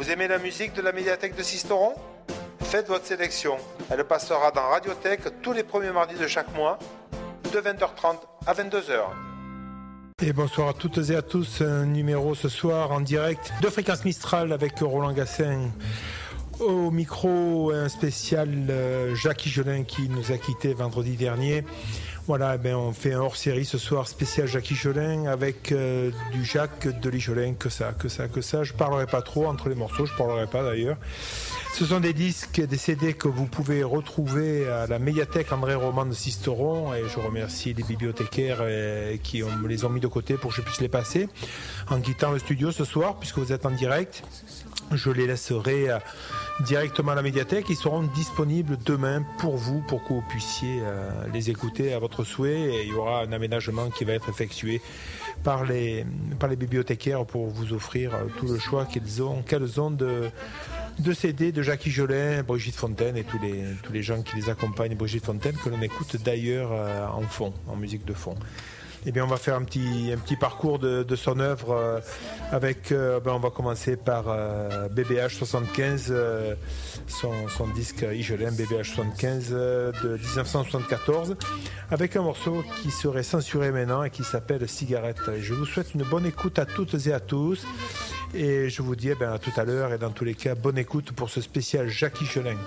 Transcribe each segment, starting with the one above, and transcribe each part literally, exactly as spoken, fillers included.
Vous aimez la musique de la médiathèque de Sisteron ? Faites votre sélection. Elle passera dans Radiothèque tous les premiers mardis de chaque mois, de vingt heures trente à vingt-deux heures. Et bonsoir à toutes et à tous. Un numéro ce soir en direct de Fréquence Mistral avec Roland Gassin. Au micro, un spécial euh, Jacques Higelin qui nous a quittés vendredi dernier. Voilà, eh bien, on fait un hors-série ce soir spécial Jacques Higelin avec euh, du Jacques, de l'Higelin, que ça, que ça, que ça. Je parlerai pas trop entre les morceaux, je parlerai pas d'ailleurs. Ce sont des disques, des C D que vous pouvez retrouver à la médiathèque André Roman de Sisteron, et je remercie les bibliothécaires euh, qui ont, les ont mis de côté pour que je puisse les passer. En quittant le studio ce soir, puisque vous êtes en direct, je les laisserai euh, directement à la médiathèque. Ils seront disponibles demain pour vous, pour que vous puissiez euh, les écouter à votre souhait, et il y aura un aménagement qui va être effectué par les, par les bibliothécaires pour vous offrir euh, tout le choix qu'ils ont, qu'elles ont de... de C D de Jacques Higelin, Brigitte Fontaine et tous les, tous les gens qui les accompagnent, Brigitte Fontaine, que l'on écoute d'ailleurs euh, en fond, en musique de fond. Eh bien, on va faire un petit, un petit parcours de, de son œuvre euh, avec, euh, ben, on va commencer par euh, B B H soixante-quinze, euh, son, son disque Higelin B B H soixante-quinze euh, de dix-neuf cent soixante-quatorze, avec un morceau qui serait censuré maintenant et qui s'appelle Cigarette. Je vous souhaite une bonne écoute à toutes et à tous. Et je vous dis eh bien, à tout à l'heure, et dans tous les cas, bonne écoute pour ce spécial Jacques Higelin.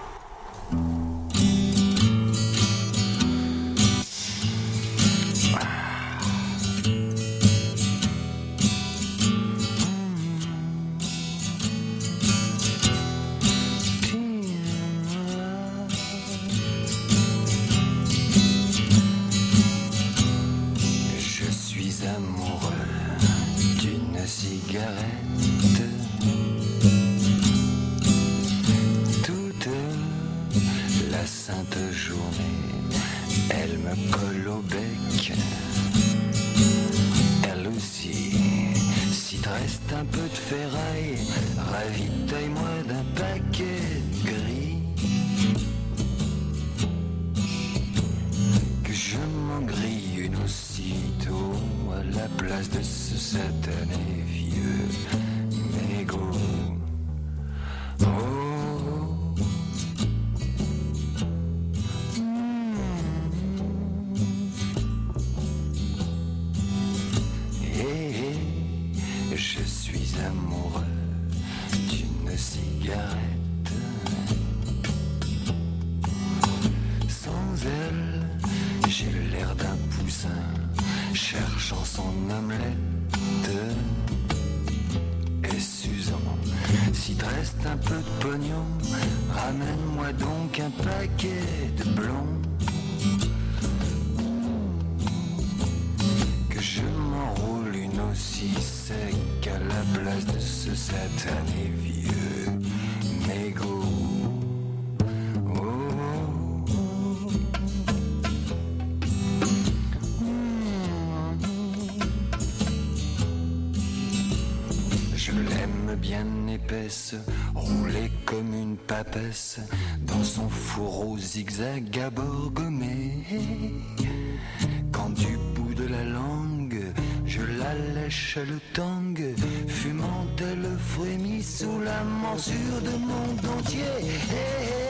Je suis amoureux d'une cigarette. La sainte journée, elle me colle au bec. Elle aussi, s'il te reste un peu de ferraille, ravitaille-moi d'un paquet de gris. Que je m'en grille une aussitôt à la place de ce satané vieux mégot. Oh. Cherchant son omelette et s'usant. Si te reste un peu de pognon, ramène-moi donc un paquet de blonds. Que je m'enroule une aussi sec à la place de ce satané vieux mégot. Bien épaisse, roulée comme une papesse, dans son fourreau zigzag à bord gommé. Quand du bout de la langue, je la lèche le tang, fumant elle frémit sous la morsure de mon dentier. Hey, hey.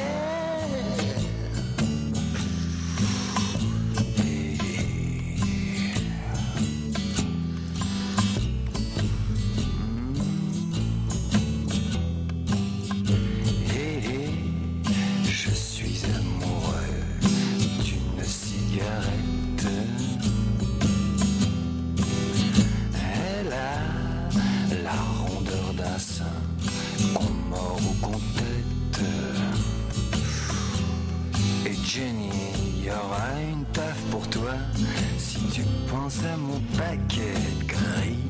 À mon paquet de gris.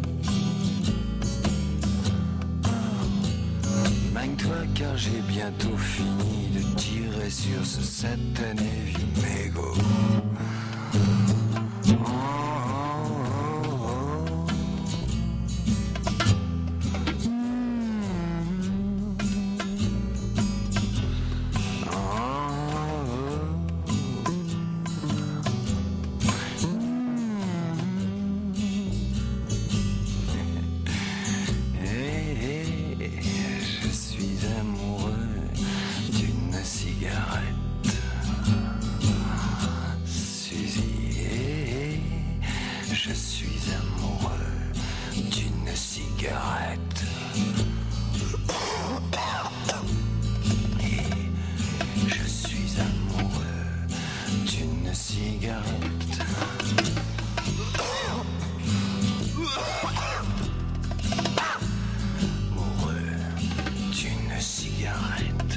Magne-toi car j'ai bientôt fini de tirer sur ce satané vieux mégot. Oh, oh, oh, oh. cigarette. Et je suis amoureux d'une cigarette. Amoureux d'une cigarette.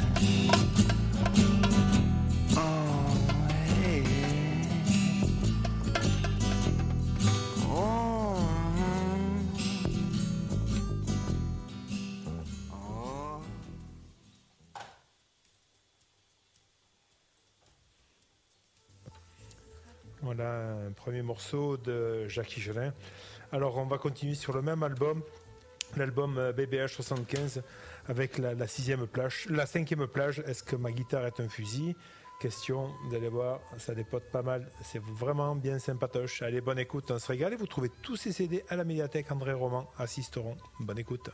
Voilà un premier morceau de Jacques Higelin. Alors on va continuer sur le même album, l'album B B H soixante-quinze, avec la, la sixième plage, la cinquième plage. Est-ce que ma guitare est un fusil? Question, vous allez voir, ça dépote pas mal. C'est vraiment bien sympatoche. Allez, bonne écoute, on se régale. Et vous trouvez tous ces C D à la médiathèque André Roman à Sisteron. Bonne écoute.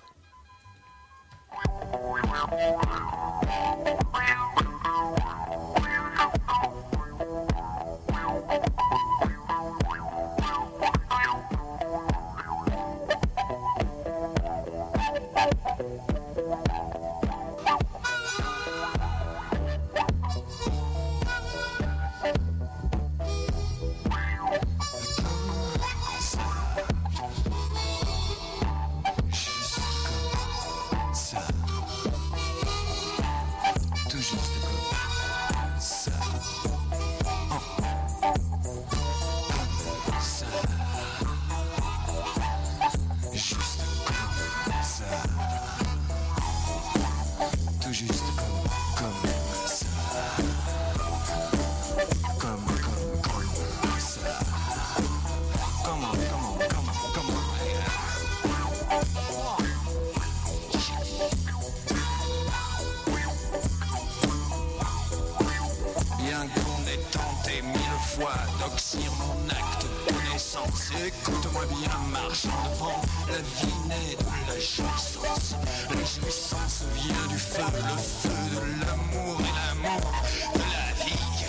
Écoute-moi bien, marchand de vent, la vie naît de la jouissance. La jouissance vient du feu, le feu de l'amour et l'amour de la vie.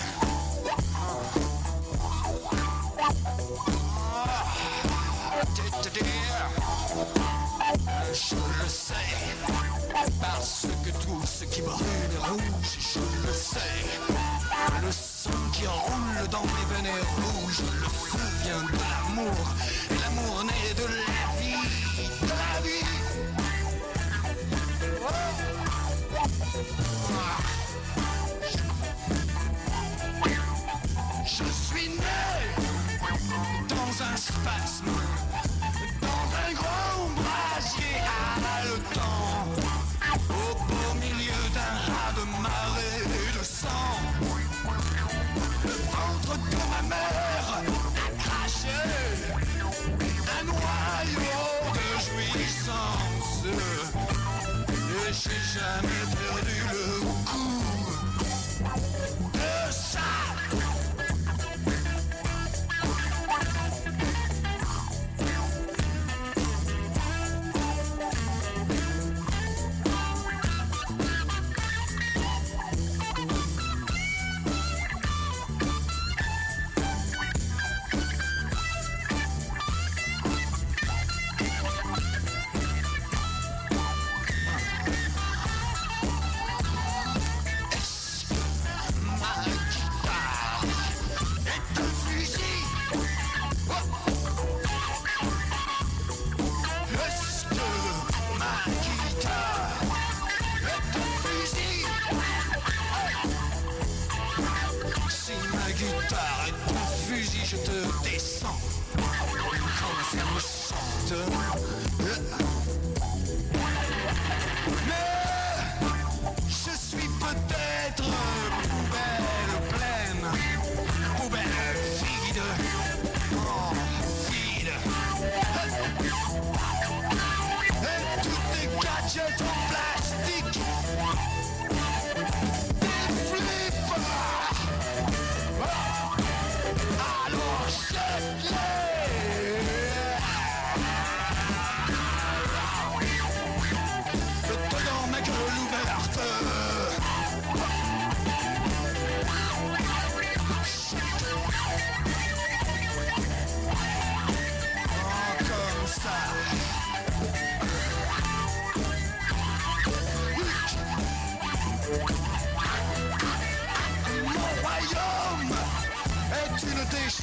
Je le sais, parce que tout ce qui brûle est rouge, je le sais. Le sang qui roule dans mes veines est rouge, le feu vient de l'amour, et l'amour naît de la vie, de la vie. Je suis né dans un spasme, dans un grand brasier haletant, au beau milieu d'un raz de marée de sang. Le ventre de ma mère a craché un noyau de jouissance, et j'ai jamais perdu le goût de ça. Je te descends quand ça me chante. Mais je suis peut-être poubelle pleine, poubelle vide, oh vide. Et tous tes gadgets en plastique, des flips. Alors jette-les.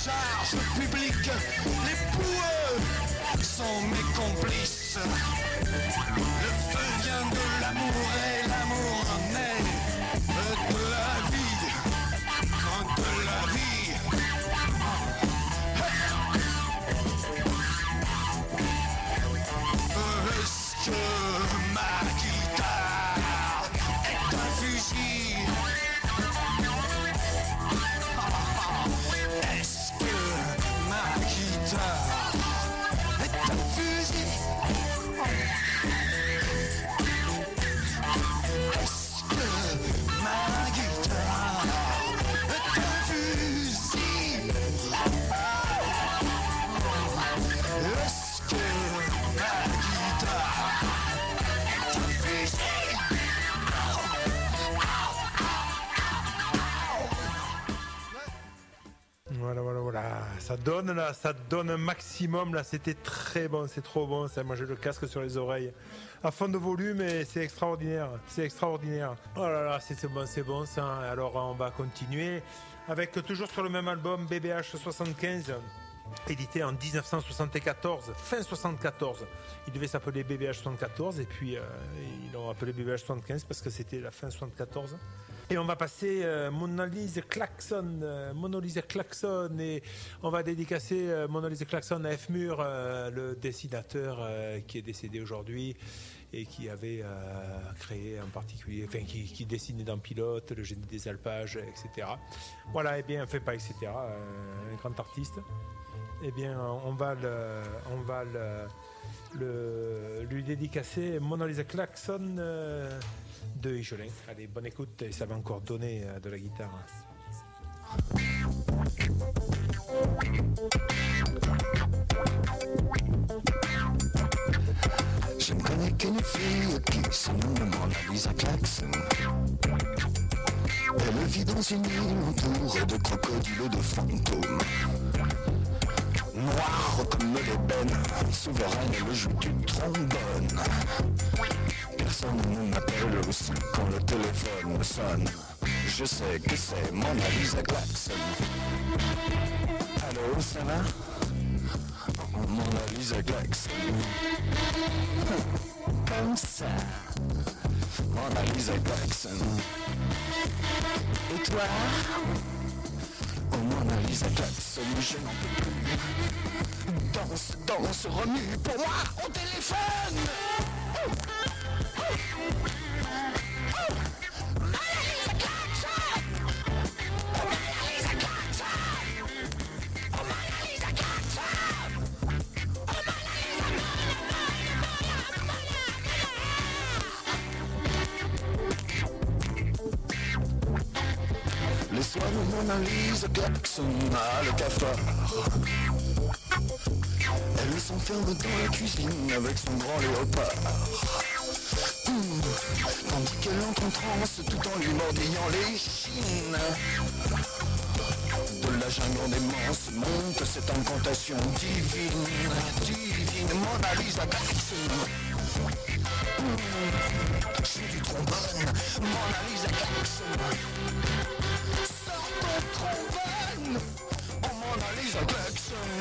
charge publique. Les boueux sont mes complices. Le feu vient de l'amour et l'amour naît de la vie, de la vie. Est-ce que ma guitare est un fusil? Est-ce que ma guitare est un fusil? Est-ce que ma guitare est un fusil? Est-ce que ma guitare est un fusil? Voilà, voilà, voilà. Ça donne là, ça donne un maximum là. C'était très bon, c'est trop bon. Ça, moi j'ai le casque sur les oreilles à fond de volume et c'est extraordinaire. C'est extraordinaire. Oh là là, c'est bon, c'est bon ça. Alors on va continuer avec toujours sur le même album B B H soixante-quinze. Édité en dix-neuf cent soixante-quatorze, fin soixante-quatorze. Il devait s'appeler B B H soixante-quatorze et puis euh, ils l'ont appelé B B H soixante-quinze parce que c'était la fin soixante-quatorze. Et on va passer euh, Mona Lisa Klaxon, euh, Mona Lisa Klaxon, et on va dédicacer euh, Mona Lisa Klaxon à F. Mur, euh, le dessinateur euh, qui est décédé aujourd'hui et qui avait euh, créé en particulier, enfin qui, qui dessinait dans Pilote, Le Génie des Alpages, et cetera. Voilà, et bien, enfin pas et cetera, euh, un grand artiste. Eh bien, on va le, on va le, le lui dédicacer Mona Lisa Klaxon euh, de Hichelin. Allez, bonne écoute, et ça va encore donner euh, de la guitare. Je ne connais qu'une fille qui se nomme Mona Lisa Klaxon. Elle vit dans une île entourée de crocodiles et de fantômes. Noire comme l'ébène, souveraine, elle joue du trombone. Personne ne m'appelle aussi quand le téléphone sonne. Je sais que c'est Mona Lisa Klaxon. Allô, ça va? Mona Lisa Klaxon. Comme ça. Mona Lisa Klaxon. Et toi? Oh Mona Lisa Klaxon, je n'en peux plus. Danse, danse, remue pour moi au téléphone. Oh, oh, oh. Mona Lisa Klaxon. Oh Mona Lisa Klaxon. Oh Mona Lisa Klaxon. Oh Mona Lisa. Les soins de Mona Lisa Klaxon à le cafard. Elle s'enferme dans la cuisine avec son grand léopard. Mmh. Tandis qu'elle entre en transe tout en lui mordillant les chines. De la jungle en démence monte cette incantation divine, divine, Mona Lisa Klaxon. Mmh. Joue du trombone, Mona Lisa Klaxon. Sors ton trombone, oh Mona Lisa Klaxon.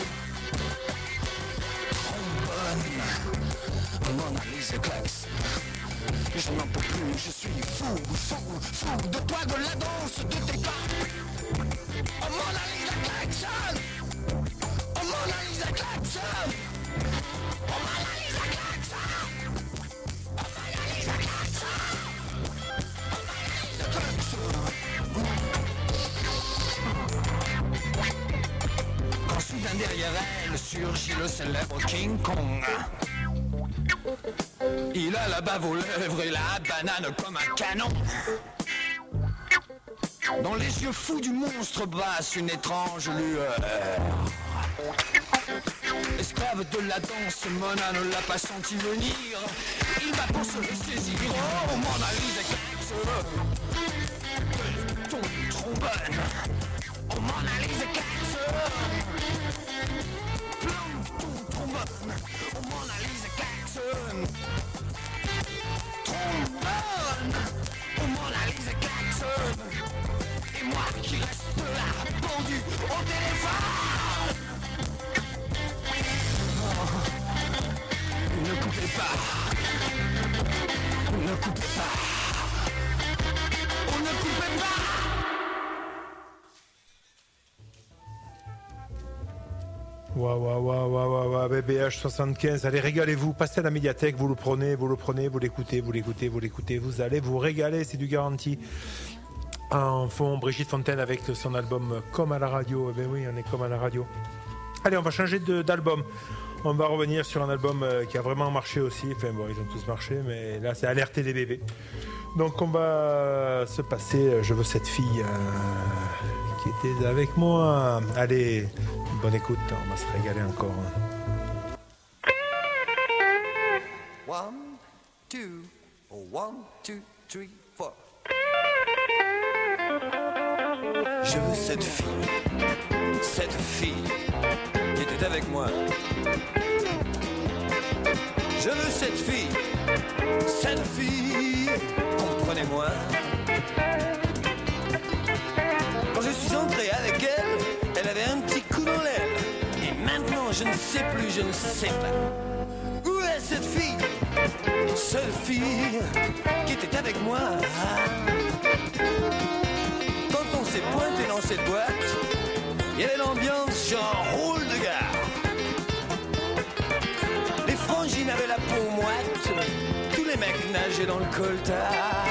Trombone, Mona Lisa Klaxon. Je n'en peux plus, je suis fou, fou, fou de toi, de la danse, de tes pas. Oh Mona Lisa Klaxon. Oh Mona Lisa Klaxon. Oh Mona Lisa Klaxon. Oh Mona Lisa Klaxon. Oh Mona Lisa Klaxon. Quand soudain derrière elle surgit le célèbre King Kong. Il a la bave aux lèvres et la banane comme un canon. Dans les yeux fous du monstre passe une étrange lueur. Esclave de la danse, Mona ne l'a pas senti venir. Il va pour se le saisir. Oh, Mona Lisa Klaxon. Ton trombone. Oh, Mona Lisa Klaxon. Plante ton trombone. Oh, Mona Lisa Klaxon. Trombone. Oh, Mona Lisa Klaxon. Et moi qui reste là, pendu au téléphone. coupez pas. On ne coupait pas. Waouh, waouh, waouh, waouh, waouh, B B H soixante-quinze, allez, régalez-vous, passez à la médiathèque, vous le prenez, vous le prenez, vous l'écoutez, vous l'écoutez, vous l'écoutez, vous allez vous régaler, c'est du garanti. En fond, Brigitte Fontaine avec son album Comme à la radio, eh ben oui, on est comme à la radio. Allez, on va changer de, d'album. On va revenir sur un album qui a vraiment marché aussi, enfin bon, ils ont tous marché, mais là c'est Alerter les bébés. Donc on va se passer Je veux cette fille euh, qui était avec moi. Allez, bonne écoute, on va se régaler encore. One, two, one, two, three, four. Je veux cette fille, cette fille qui était avec moi. Je veux cette fille, cette fille, comprenez-moi. Quand je suis entré avec elle, elle avait un petit coup dans l'aile. Et maintenant je ne sais plus, je ne sais pas. Où est cette fille, cette fille qui était avec moi? Quand on s'est pointé dans cette boîte, il y avait l'ambiance genre rôle de gare. Les frangines avaient la peau moite, tous les mecs nageaient dans le coltard.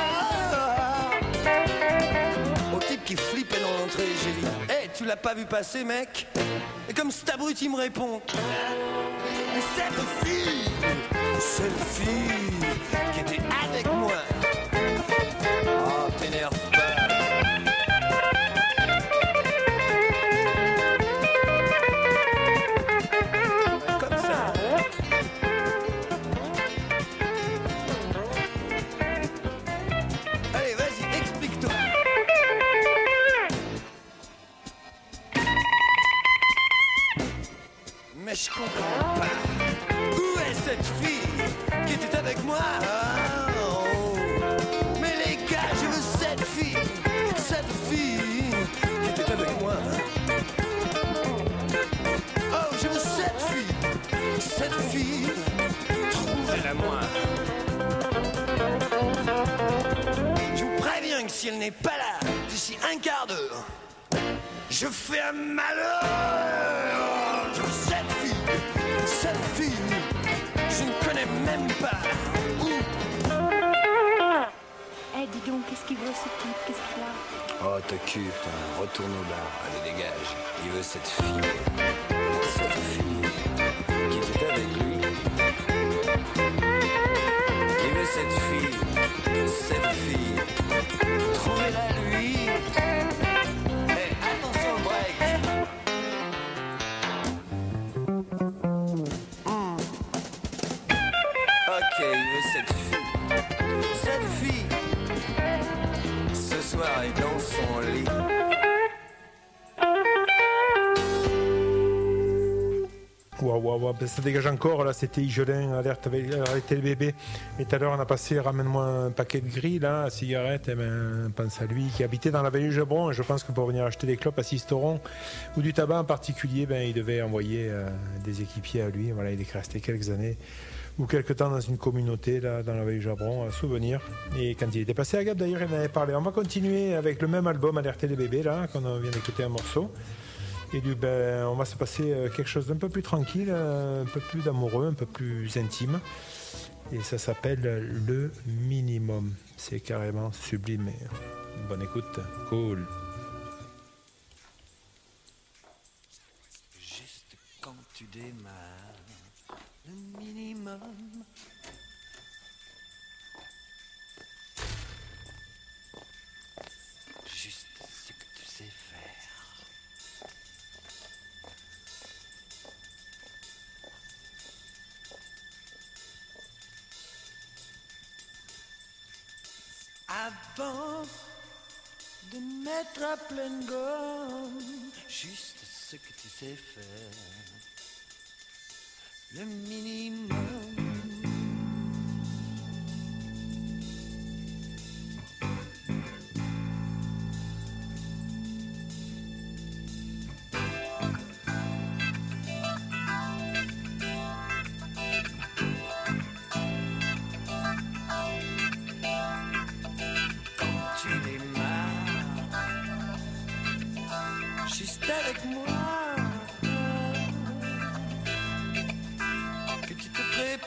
Au type qui flippait dans l'entrée, j'ai dit « Hey, tu l'as pas vu passer, mec ?» Et comme cet abruti me répond « Mais cette fille, cette fille qui était avec moi. » Oh, t'énerve pas. Mais je comprends pas. Où est cette fille qui était avec moi? Oh. Mais les gars, je veux cette fille, cette fille qui était avec moi. Oh, je veux cette fille, cette fille, trouvez-la moi. Je vous préviens que si elle n'est pas là d'ici un quart d'heure, je fais un malheur. Je veux cette fille, cette fille, je ne connais même pas. Eh, hey, dis donc, qu'est-ce qu'il veut ce type? Qu'est-ce qu'il a? Oh, t'occupe, putain, retourne au bar, allez, dégage. Il veut cette fille, cette fille qui était avec lui. Il veut cette fille, cette fille, trouvez-la lui. Hey, attention au break. Ok, il veut cette fille, cette fille, ce soir est dans son lit. Waouh, waouh, waouh, ça dégage encore, là c'était Igelin, alerte avec arrêter le bébé. Et tout à l'heure on a passé Ramène-moi un paquet de gris, là, à cigarette, et ben, pense à lui qui habitait dans la vallée du Jabron, et je pense que pour venir acheter des clopes à Sisteron, ou du tabac en particulier, ben, il devait envoyer euh, des équipiers à lui. Voilà, il est resté quelques années, ou quelques temps dans une communauté, là, dans la vallée du Jabron, à souvenir. Et quand il était passé à Gap, d'ailleurs, il en avait parlé. On va continuer avec le même album, Alerter les bébés, là, qu'on vient d'écouter un morceau. Et du, ben, on va se passer quelque chose d'un peu plus tranquille, un peu plus d'amoureux, un peu plus intime. Et ça s'appelle Le Minimum. C'est carrément sublime. Bonne écoute. Cool. Juste quand tu démarres, le minimum. Juste ce que tu sais faire. Avant de mettre à pleine gomme, juste ce que tu sais faire, le minimum.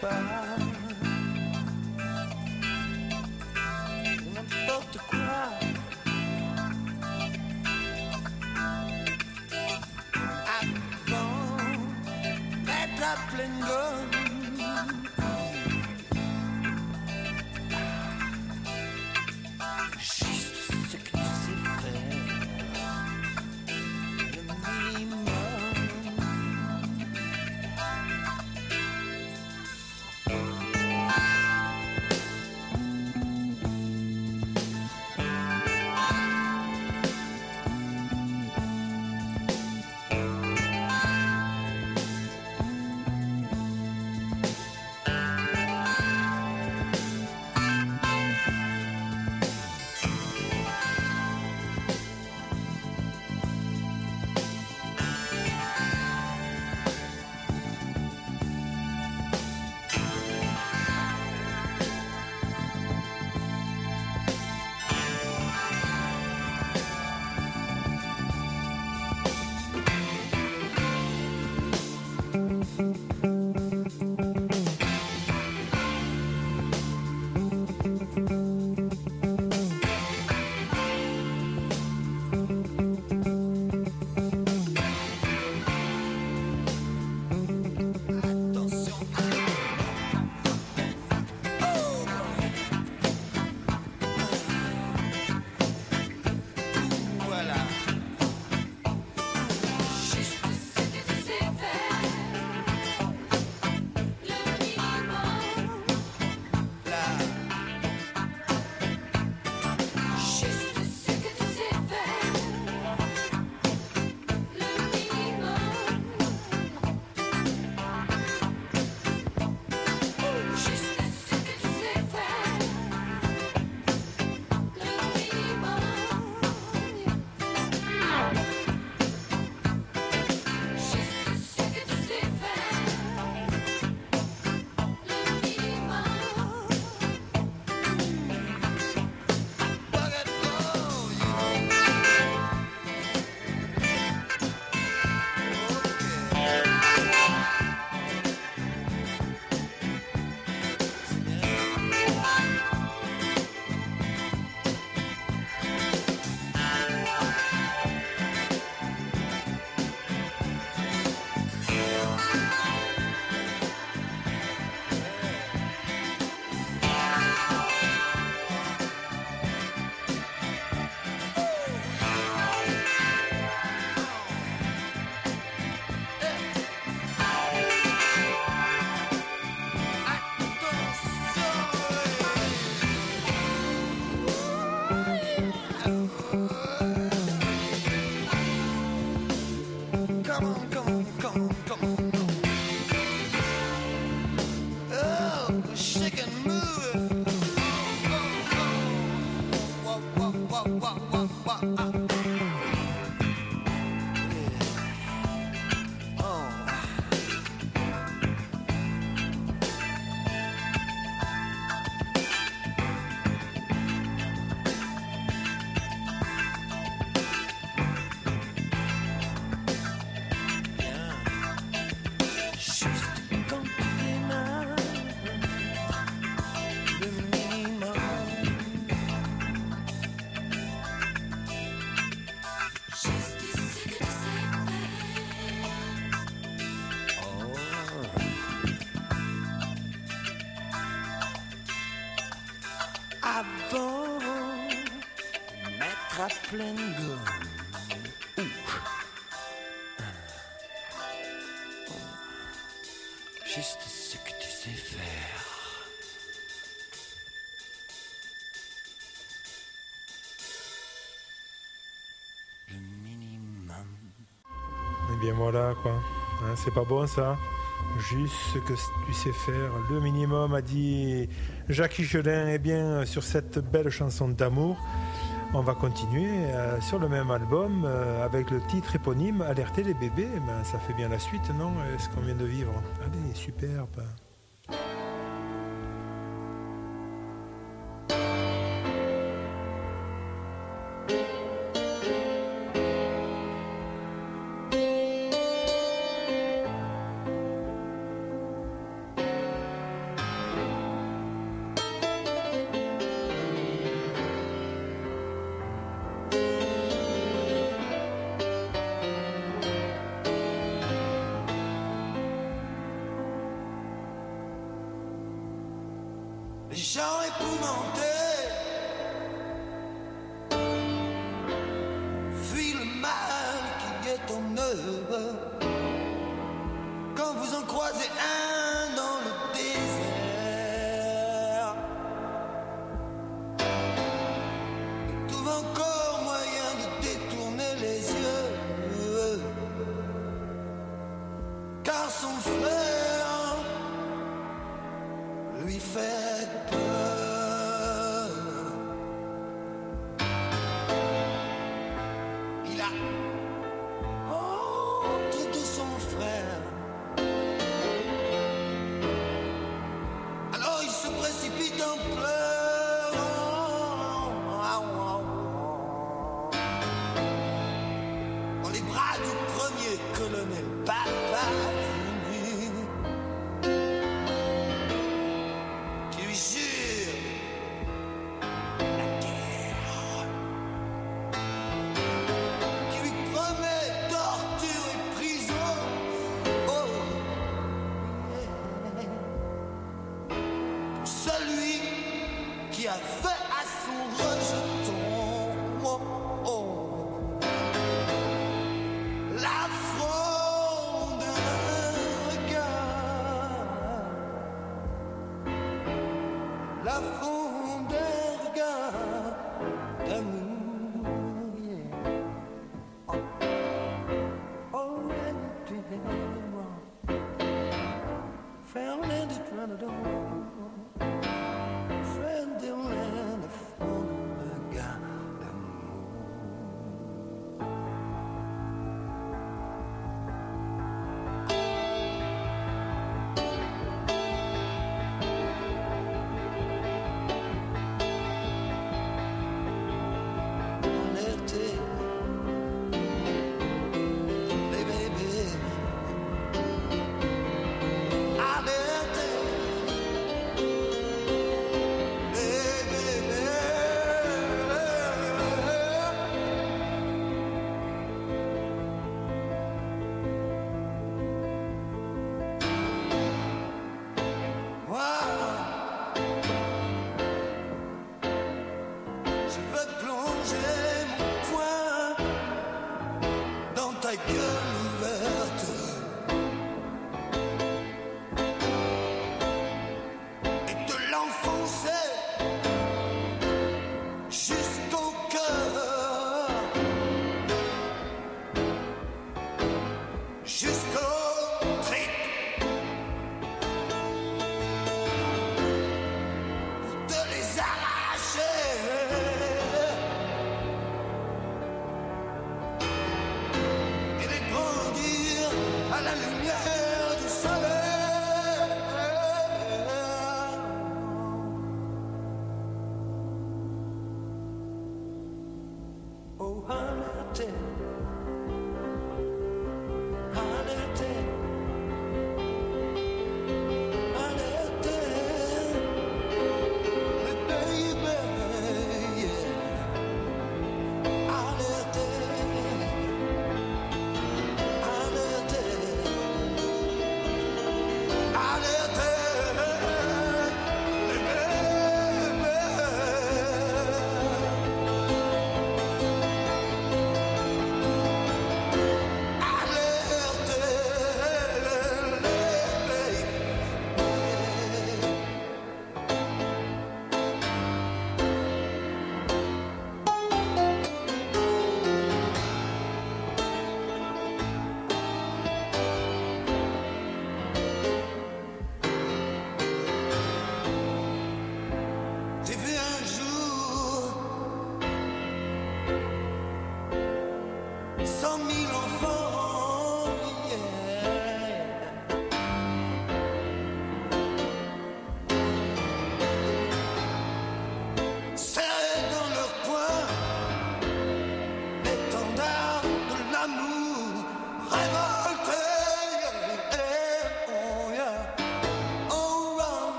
pas. N'importe quoi. Avant d'être à pleine gomme. Juste ce que tu sais faire. Le minimum. Avant mettre à pleine gomme. Ouh. Juste ce que tu sais faire. Le minimum. Eh bien voilà quoi, hein, c'est pas bon ça. Juste ce que tu sais faire, le minimum, a dit Jacques Higelin. Eh bien, sur cette belle chanson d'amour, on va continuer euh, sur le même album euh, avec le titre éponyme Alerter les bébés. Ben, ça fait bien la suite, non? Ce qu'on vient de vivre. Allez, superbe. gens épouvantés fuient le mal qui est en eux. Quand vous en croisez un dans le désert, il trouve encore moyen de détourner les yeux, car son frère lui fait peur. Il a honte de son frère. Alors il se précipite en pleurant dans les bras du premier colonel Papavini, qui lui jure la guerre, qui lui promet torture et prison. Oh, pour celui qui a fait à son rejeton. Oh, oh. L'affront d'un regard, l'affront d'un regard d'amour, yeah. Oh, oh, and it wrong. Found and it run it on. Friend, the land of regard d'amour.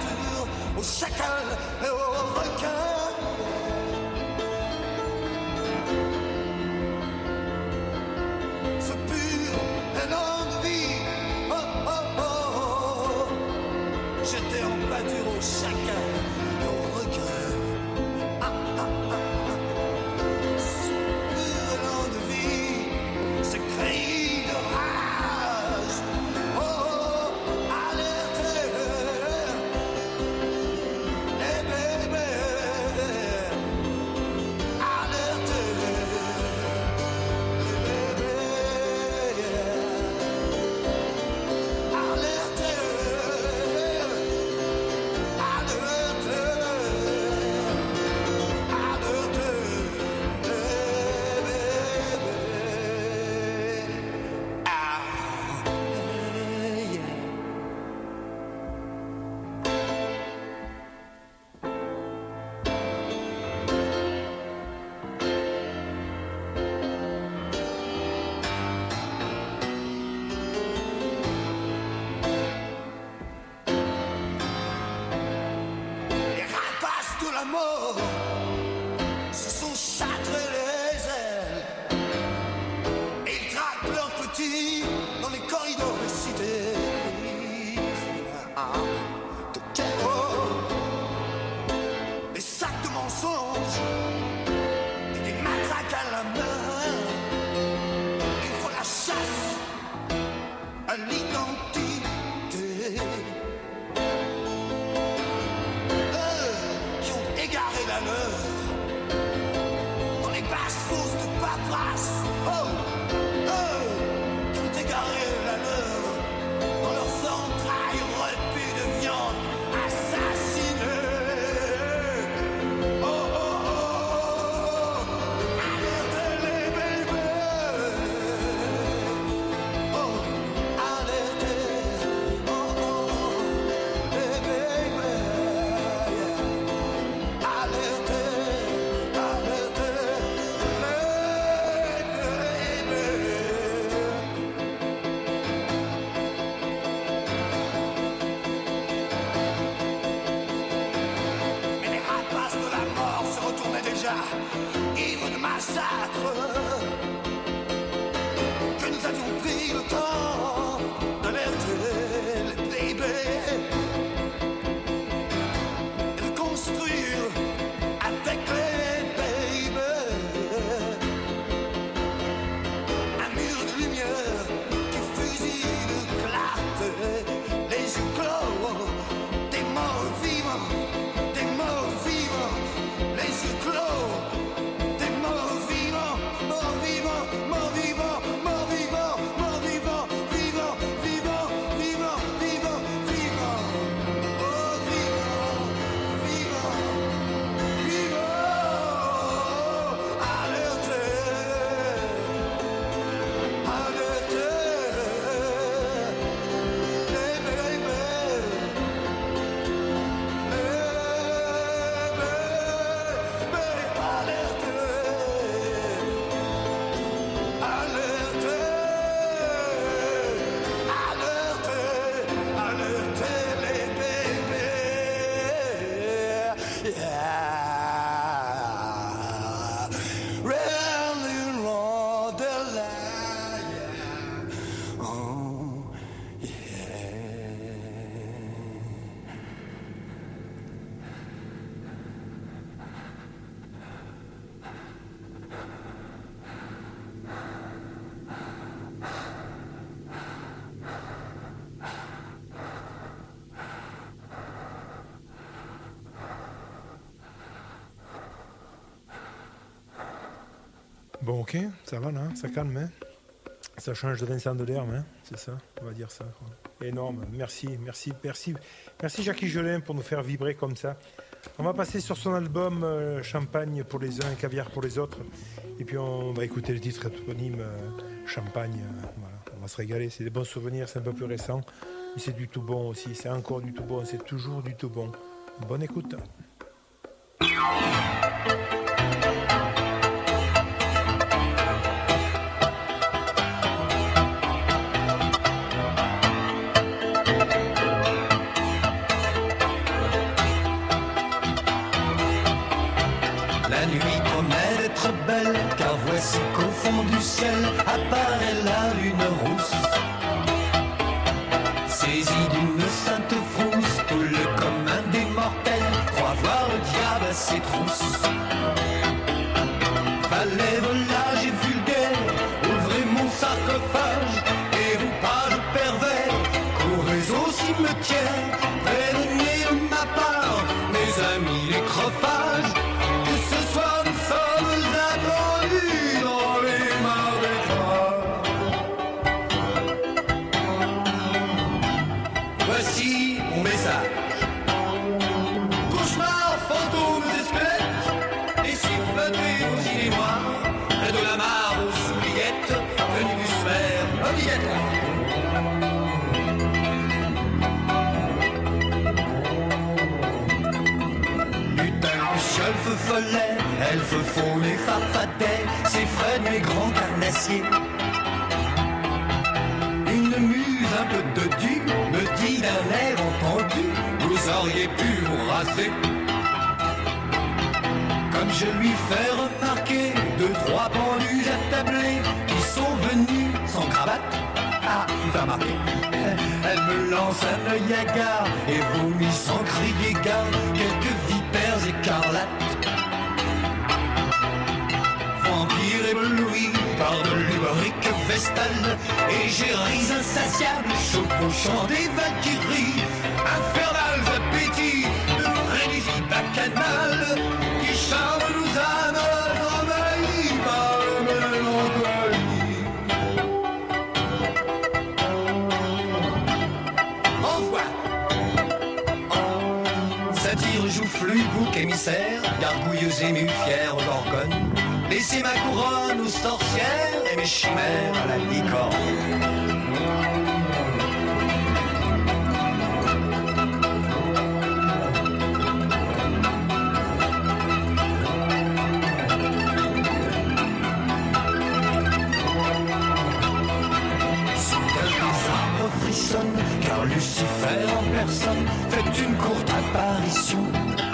pâture au chacal et au requin. Ce pur élan de vie, oh oh oh, oh. J'étais en pâture au chacal et au requin. Ah, ah, ah, ah. Ce pur élan de vie, ce cri de rage, oh, oh, alertez les bébés, alertez les bébés, alertez, les rapaces de la mort se sont châtrés les ailes et ils traquent leurs petits dans les corridors des cités de terreur, des sacs de mensonges et des matraques à la main. Ils font la chasse à l'identité. Eux qui ont égaré la leur dans les basses fosses de paperasse. Oh, eux qui ont égaré la leur dans leurs entrailles repues de viande assassinée. Oh, oh, oh, oh, alertez les bébés. Oh, alertez, oh, oh, les bébés. Alertez, alertez les bébés. Mais les rapaces de la mort se retournaient déjà, ivres de massacre, que nous avions pris le temps d'alerter les bébés et de construire avec les bébés un mur de lumière qui fusille de clarté, les yeux clos, des morts vivants, des morts vivants, les yeux clos, des morts vivants, morts vivants, morts vivants, morts vivants, morts vivants, vivants, vivants, vivants, vivants, vivants, oh vivants, vivants, vivants, alertez, alertez les bébés, les bébés, alertez, alertez, alertez, alertez les bébés. Yeah. Really wrong the line. Oh, yeah. Bon, ok, ça va là, ça calme, hein. Ça change de Vincent Delerme, hein, c'est ça, on va dire ça, quoi. Énorme, merci, merci, merci, merci Jackie Gelin pour nous faire vibrer comme ça. On va passer sur son album euh, Champagne pour les uns, Caviar pour les autres, et puis on va écouter le titre éponyme euh, Champagne, euh, voilà. On va se régaler, c'est des bons souvenirs, c'est un peu plus récent, mais c'est du tout bon aussi, c'est encore du tout bon, c'est toujours du tout bon. Bonne écoute. Champagne belle, car voici qu'au fond du ciel apparaît la lune rousse. Saisi d'une sainte frousse, tout le commun des mortels croit voir le diable à ses trousses. Valet, volage et vulgaire, ouvrez mon sarcophage, et vous pages pervers, courez au cimetière, prévenez de ma part, mes amis les crophages, que ce soir nous sommes attendus dans les marécages. Voici mon message. Cauchemars, fantômes et squelettes, et sifflotez aux idées noires, près de la mare aux oubliettes, venus du sphère obligatoire. Elfe follet, elfe faux et farfadet, c'est Fred mes grands carnassiers. Une muse un peu dodue me dit d'un air entendu, vous auriez pu vous raser. Comme je lui fais remarquer deux, trois pendus attablés qui sont venus sans cravate. Ah, il va marquer. Elle me lance un œil hagard et vomit sans crier gare quelques vipères écarlates. Vampire ébloui par de l'ubérique vestale, égéries insatiables chevauchant des valkyries, infernales appétits de frénésie bacchanale qui charment nos âmes envahies par la mélancolie. Satire, joufflu, bouc émissaire, gargouilleuse émue, fière gorgone, laissez ma couronne aux sorcières et mes chimères à la licorne. Car Lucifer en personne fait une courte apparition.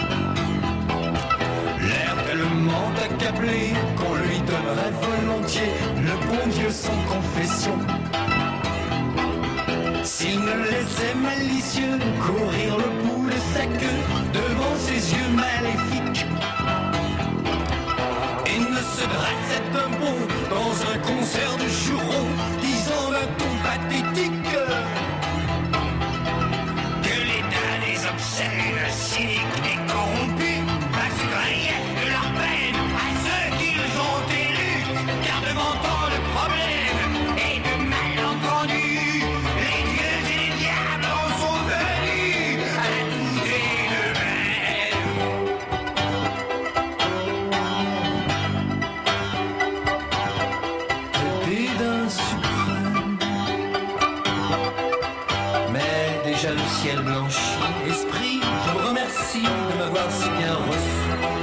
L'air tellement accablé qu'on lui donnerait volontiers le bon Dieu sans confession. S'il ne laissait malicieux courir le bout de sa queue devant ses yeux maléfiques et ne se dressait un bond dans un concert de jurons disant d'un ton pathétique obscènes, cyniques et corrompus passent grief de leur peine à ceux qu'ils ont élus, car devant tant de problèmes et de malentendus, les dieux et les diables en sont venus à la douter d'eux-mêmes. Traité d'un suprême, mais déjà le ciel blanchit. Esprit, je vous remercie de m'avoir si bien reçu.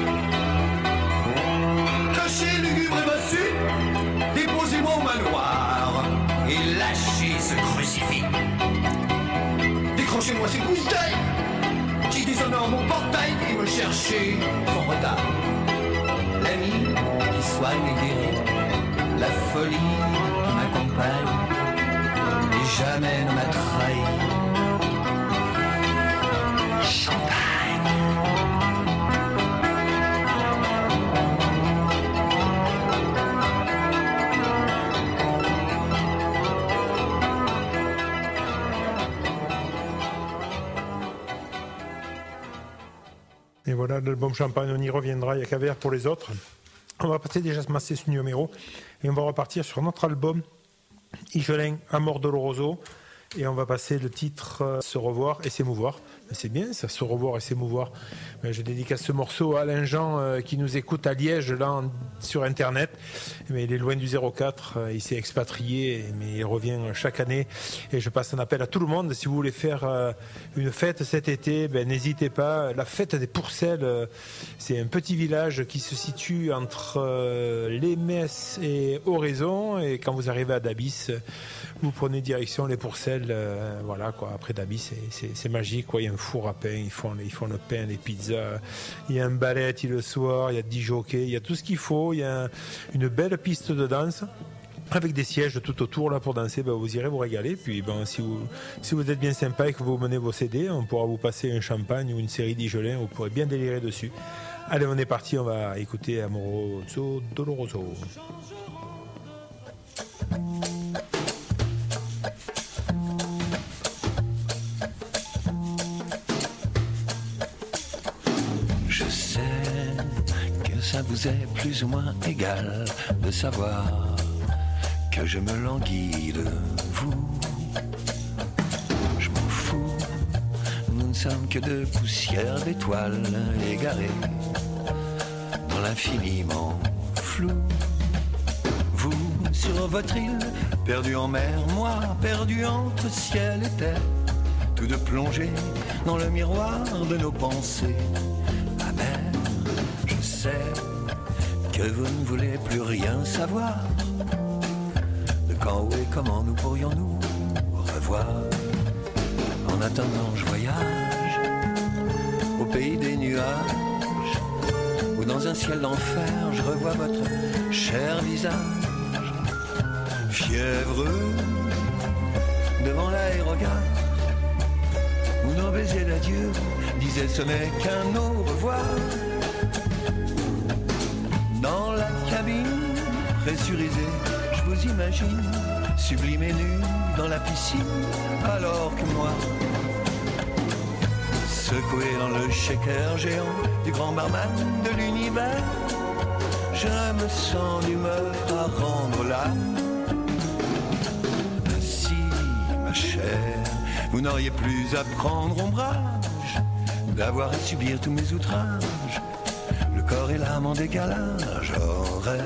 Cachez lugubre et bossu, déposez-moi au manoir et lâchez ce crucifix. Décrochez-moi ces gousses d'œil qui déshonorent mon portail et me cherchez sans retard. L'ami qui soigne et guérit, la folie qui m'accompagne et jamais ne m'a trahi. Et voilà, l'album Champagne, on y reviendra, il n'y a qu'à faire pour les autres. On va passer déjà se masser ce numéro et on va repartir sur notre album Igelin, Amor Doloroso. Et on va passer le titre euh, Se revoir et s'émouvoir. Mais c'est bien ça, se revoir et s'émouvoir. Mais je dédicace ce morceau à Alain Jean euh, qui nous écoute à Liège là en, sur internet. Mais il est loin du zéro quatre, euh, il s'est expatrié, mais il revient chaque année. Et je passe un appel à tout le monde. Si vous voulez faire euh, une fête cet été, ben, n'hésitez pas. La fête des Pourcelles, euh, c'est un petit village qui se situe entre euh, les Messes et Oraison. Et quand vous arrivez à Dabis, vous prenez direction les Pourcelles. appelle, euh, voilà quoi. Après Dabi, c'est, c'est, c'est magique quoi. Il y a un four à pain, ils font, ils font le pain, les pizzas. Il y a un ballet le soir, il y a dix jockeys, il y a tout ce qu'il faut. Il y a une belle piste de danse avec des sièges tout autour là pour danser. Ben, vous irez vous régaler. Puis ben, si vous si vous êtes bien sympa et que vous menez vos C D, on pourra vous passer un champagne ou une série d'Igelin. Vous pourrez bien délirer dessus. Allez, on est parti. On va écouter Amoroso Doloroso. Ça vous est plus ou moins égal de savoir que je me languis de vous. Je m'en fous, nous ne sommes que de poussière d'étoiles égarées dans l'infiniment flou. Vous sur votre île, perdu en mer, moi perdu entre ciel et terre, tous deux plongés dans le miroir de nos pensées amères. Je sais que vous ne voulez plus rien savoir de quand, où et comment nous pourrions nous revoir. En attendant, je voyage au pays des nuages, où dans un ciel d'enfer, je revois votre cher visage, fiévreux devant l'aérogare, où nos baisers d'adieu disaient ce n'est qu'un au revoir. Dans la cabine pressurisée, je vous imagine sublime et nu dans la piscine, alors que moi, secoué dans le shaker géant du grand barman de l'univers, je me sens d'humeur à rendre l'âme. Ainsi, ma chère, vous n'auriez plus à prendre ombrage d'avoir à subir tous mes outrages. Corps et l'âme en décalage, j'aurais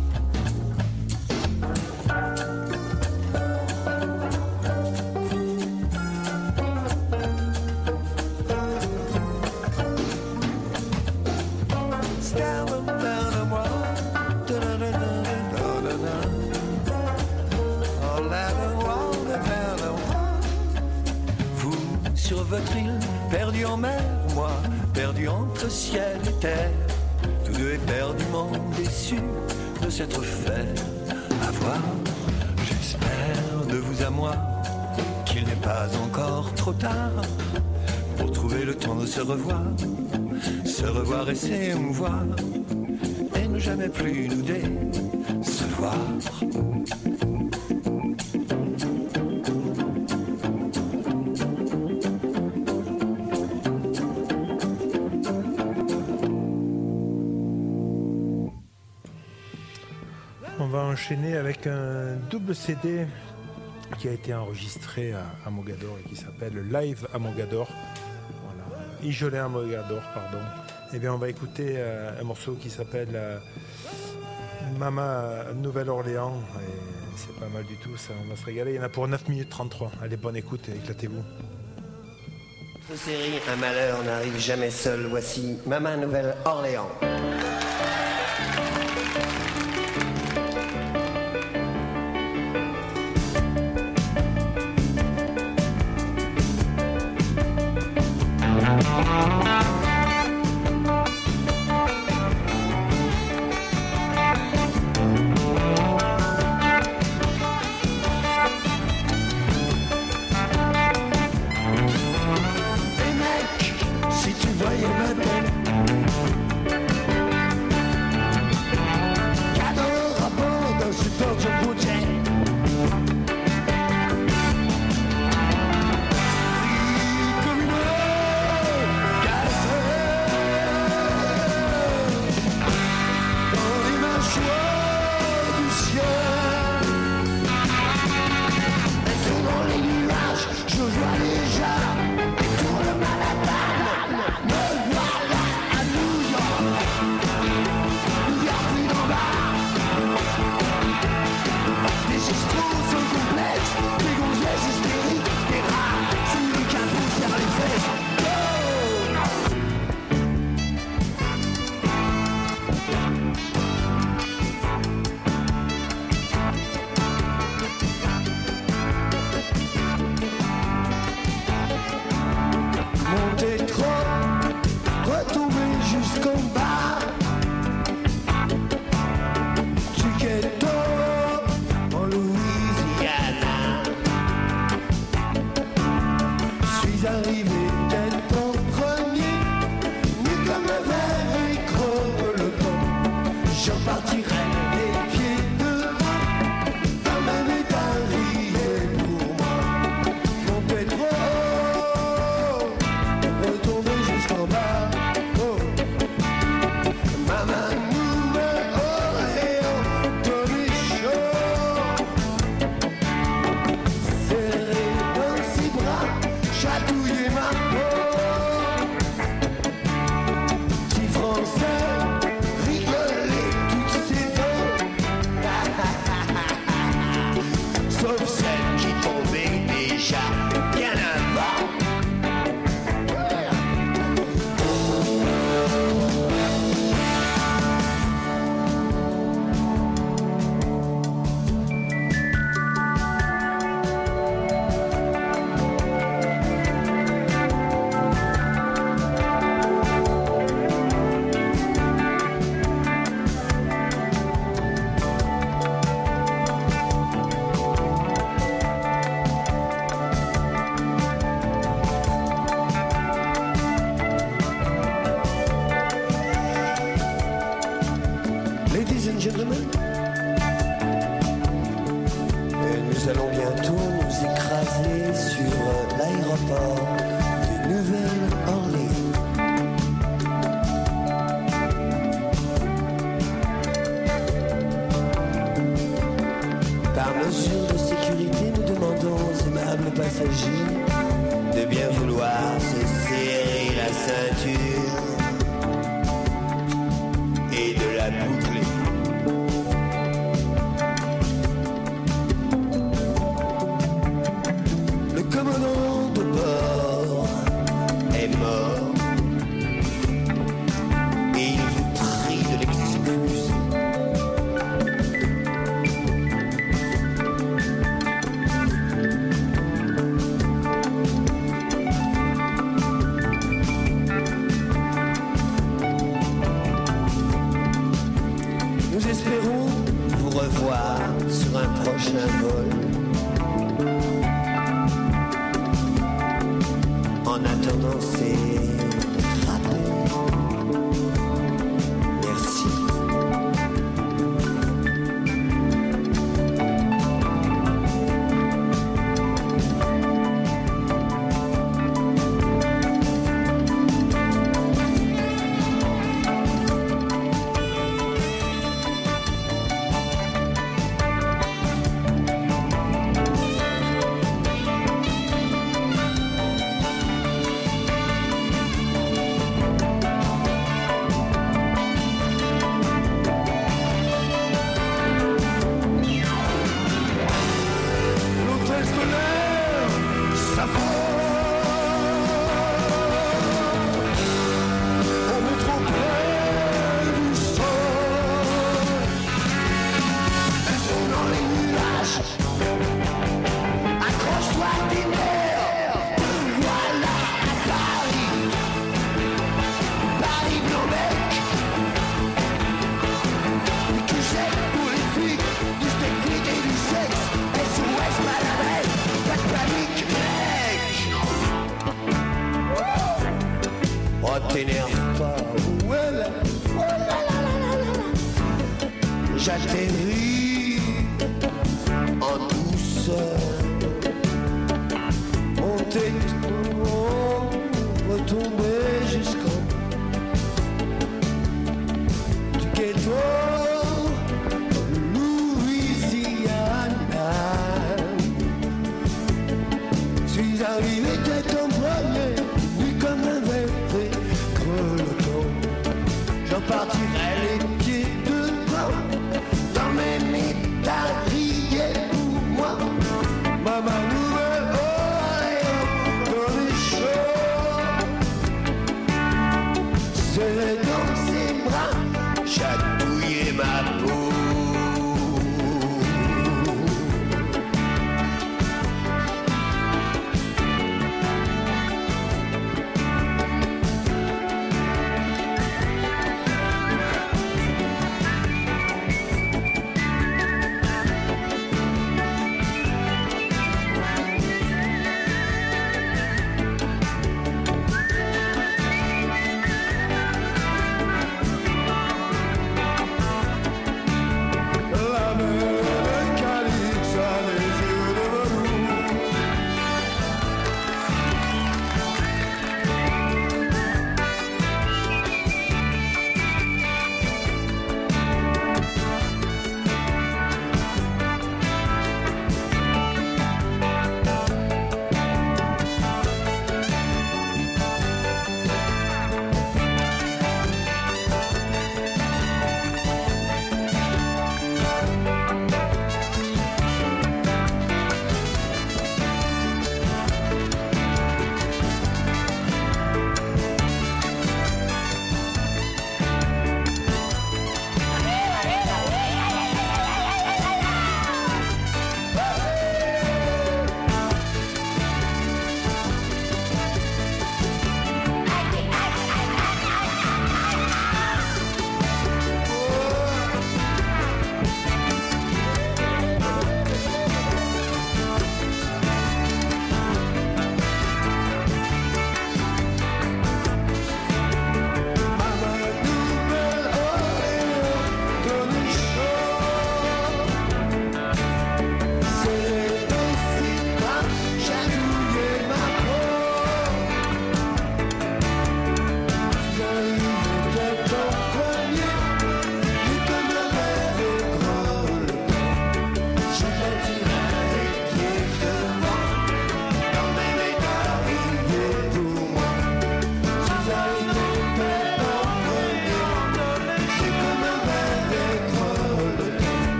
vous sur votre île, perdu en mer, moi perdu entre ciel et terre, tous deux éperdument déçus de s'être fait avoir. J'espère de vous à moi qu'il n'est pas encore trop tard pour trouver le temps de se revoir, se revoir et s'émouvoir, et ne jamais plus nous décevoir. On va enchaîner avec un double C D qui a été enregistré à, à Mogador et qui s'appelle Live à Mogador. Voilà, Igelin à Mogador, pardon. Et bien on va écouter euh, un morceau qui s'appelle euh, Mama Nouvelle-Orléans. Et c'est pas mal du tout, ça, on va se régaler. Il y en a pour neuf minutes trente-trois. Allez, bonne écoute et éclatez-vous. Cette série, un malheur n'arrive jamais seul. Voici Mama Nouvelle-Orléans. Got prochain vol. En attendant, c'est frappé. Merci. T'énerve pas, voilà. J'atterris en douceur. Monter, retomber jusqu'en du ghetto Louisiana. Suis arrivé tête en premier, nu comme un verre. J'en partirai les pieds dedans dans mes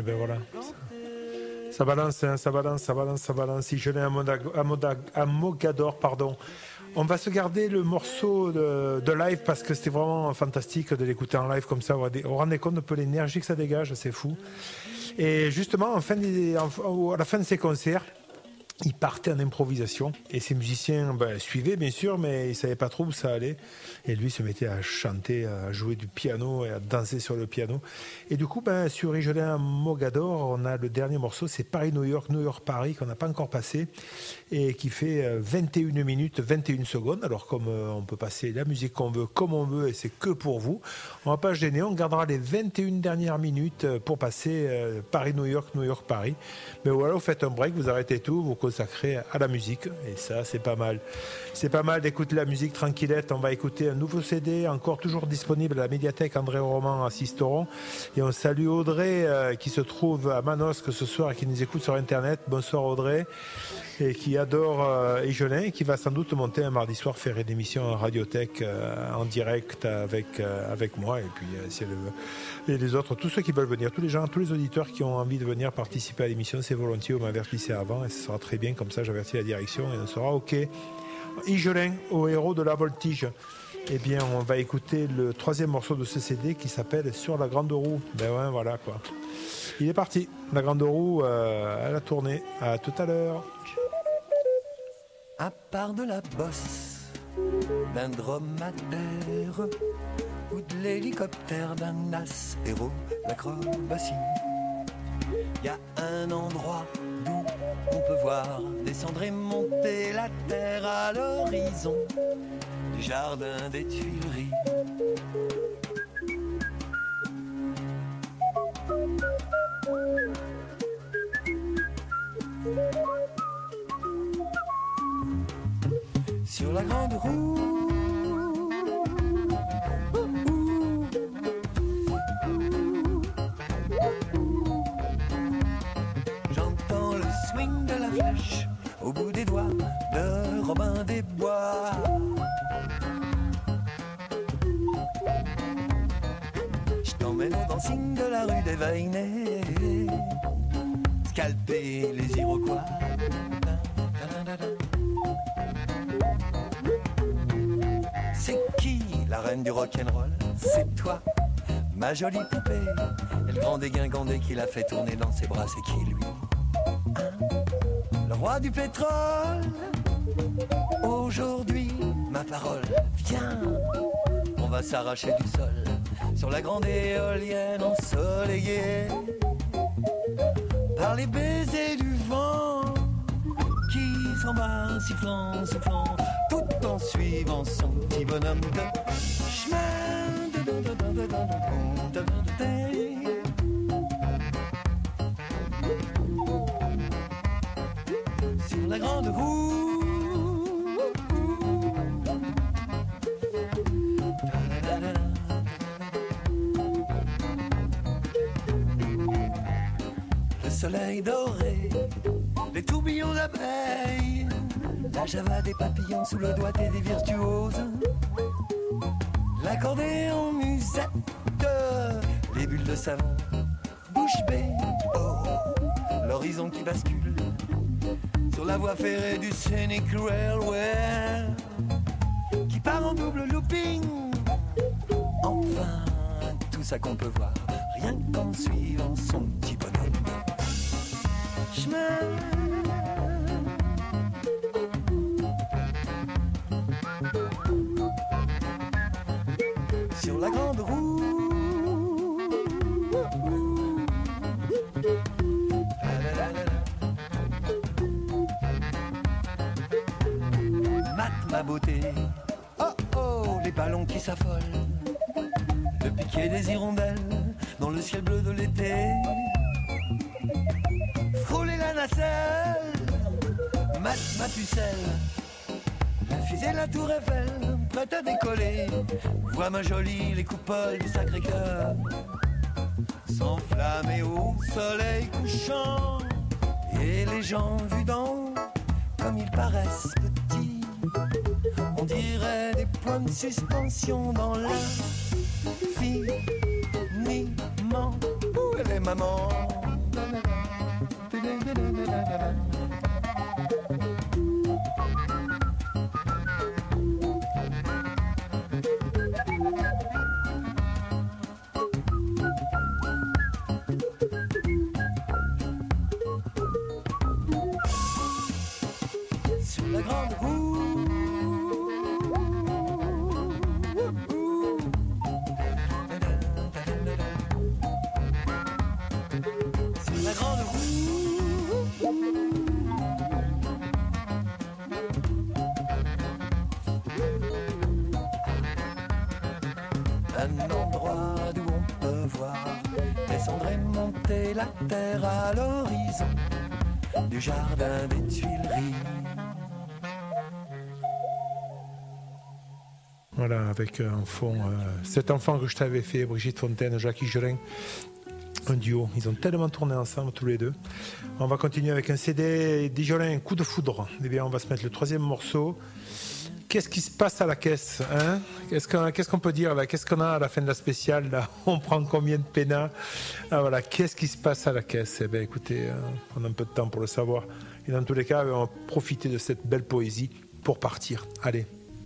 eh ben voilà. Ça balance, hein, ça balance, ça balance, ça balance. Igelin à Mogador, pardon. On va se garder le morceau de, de live parce que c'était vraiment fantastique de l'écouter en live comme ça. On vous rendez compte un peu l'énergie que ça dégage, c'est fou. Et justement, en fin de, en, à la fin de ces concerts, ils partaient en improvisation et ces musiciens ben, suivaient bien sûr, mais ils ne savaient pas trop où ça allait. Et lui se mettait à chanter, à jouer du piano et à danser sur le piano. Et du coup, ben, sur Igelin à Mogador, on a le dernier morceau, c'est Paris-New York, New York-Paris, qu'on n'a pas encore passé et qui fait vingt et une minutes, vingt et une secondes. Alors comme on peut passer la musique qu'on veut, comme on veut, et c'est que pour vous, on ne va pas gêner, on gardera les vingt et une dernières minutes pour passer Paris-New York, New York-Paris. Mais voilà, vous faites un break, vous arrêtez tout, vous consacrez à la musique et ça, c'est pas mal. C'est pas mal d'écouter la musique tranquillette. On va écouter un nouveau C D, encore toujours disponible à la médiathèque André Roman à Sisteron. Et on salue Audrey euh, qui se trouve à Manosque ce soir et qui nous écoute sur Internet. Bonsoir Audrey. Et qui adore euh, Igelin et qui va sans doute monter un mardi soir faire une émission en radiothèque euh, en direct avec, euh, avec moi. Et puis euh, si elle veut, et les autres, tous ceux qui veulent venir, tous les gens, tous les auditeurs qui ont envie de venir participer à l'émission, c'est volontiers, vous m'avertissez avant et ce sera très bien, comme ça j'avertis la direction et on sera OK. Igelin, au héros de la voltige. Eh bien, on va écouter le troisième morceau de ce C D qui s'appelle Sur la grande roue. Ben ouais, voilà quoi. Il est parti. La grande roue, euh, elle a tourné. À tout à l'heure. À part de la bosse d'un dromadaire ou de l'hélicoptère d'un astéro, l'acrobatie, y a un endroit d'où on peut voir descendre et monter la terre à l'horizon du jardin des Tuileries. Sur la grande roue, j'entends le swing de la flèche au bout des doigts de Robin des Bois. Je t'emmène au dancing de la rue des Vainets, scalper les Iroquois. C'est qui la reine du rock'n'roll? C'est toi, ma jolie poupée. Et le grand dégingandé qui l'a fait tourner dans ses bras, c'est qui lui? Hein? Le roi du pétrole. Aujourd'hui, ma parole, viens, on va s'arracher du sol sur la grande éolienne ensoleillée par les baisers du vent qui s'en va sifflant, soufflant, tout en suivant son petit bonhomme de chemin. Sur la grande roue, le soleil doré, les tourbillons d'abeilles, la java des papillons sous le doigté des virtuoses, l'accordéon musette, les bulles de savon, bouche bée, oh, l'horizon qui bascule sur la voie ferrée du Scenic Railway qui part en double looping. Enfin, tout ça qu'on peut voir rien qu'en suivant son petit bonhomme de chemin. Sur la grande roue, mate ma beauté, oh oh, les ballons qui s'affolent, le piquet des hirondelles dans le ciel bleu de l'été, frôler la nacelle, mate ma pucelle, la fusée, la tour Eiffel, prête à décoller. Vois ma jolie, les coupoles du Sacré-Cœur s'enflammer au soleil couchant. Et les gens vus d'en haut, comme ils paraissent petits, on dirait des points de suspension dans l'infiniment. Où est les mamans? Un endroit d'où on peut voir descendre et monter la terre à l'horizon du jardin des Tuileries. Voilà, avec en fond euh, cet enfant que je t'avais fait, Brigitte Fontaine, Jacques Higelin, un duo. Ils ont tellement tourné ensemble tous les deux. On va continuer avec un C D d'Higelin, Coup de foudre. Eh bien, on va se mettre le troisième morceau. Qu'est-ce qui se passe à la caisse, hein? Qu'est-ce qu'on, qu'est-ce qu'on peut dire là? Qu'est-ce qu'on a à la fin de la spéciale là? On prend combien de pénas? Ah voilà, qu'est-ce qui se passe à la caisse? Eh bien écoutez, euh, on a un peu de temps pour le savoir. Et dans tous les cas, on va profiter de cette belle poésie pour partir. Allez.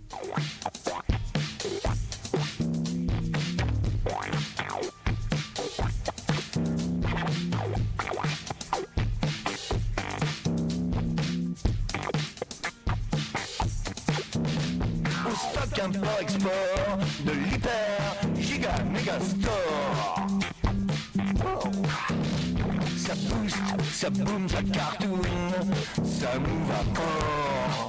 Import-export de l'hyper giga méga store. Oh. Ça booste, ça boom, ça cartoon, ça move à mort.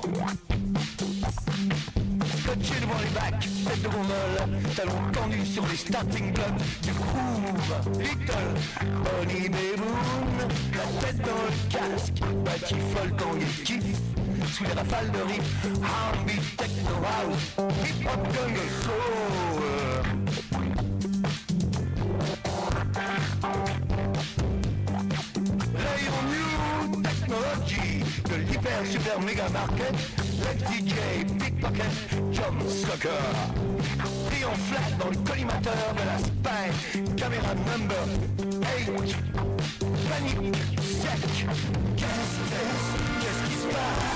Scotché devant les bacs, tête de gondole, talons tendus sur les starting blocks du groove. Little Bonnie Béboun, la tête dans le casque, batifole quand il kiffe. Sous les rafales de riff, R and B, techno house, hip hop jungle soul. Rayon New Technology, de l'hyper super méga market, Lex D J, pickpocket, jump sucker. Rayon flat dans le collimateur de la spine, caméra number eight, panique, sec, qu'est-ce, qu'est-ce qui se passe?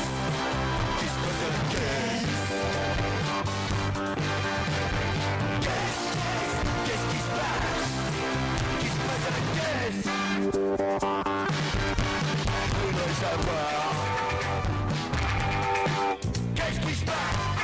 Qu'est-ce qui se passe?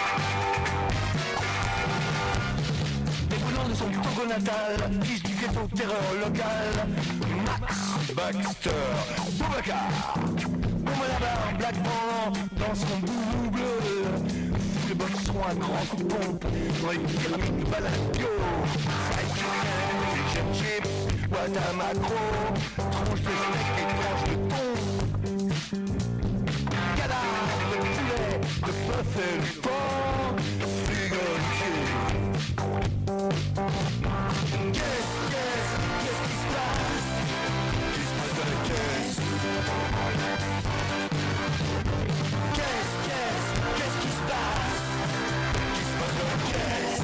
Découlant de son Togo natal, fils du ghetto terreur local, Max Baxter, Boubacar, Boumalabar, Black Band, dans son boubou bleu, le boxeron à grand coup de pompe, dans les pyramides de Baladio, fried chicken, fish and chips, boîte à macro, tronche de steak et tranche de thon, cadavre de poulet, de bœuf et de porc, frigorifié. Qu'est-ce, qu'est-ce, qu'est-ce qui se passe? Qu'est-ce qui se passe dans la caisse? Qu'est-ce, qu'est-ce, qu'est-ce qui se passe? Qu'est-ce qui se passe dans la caisse?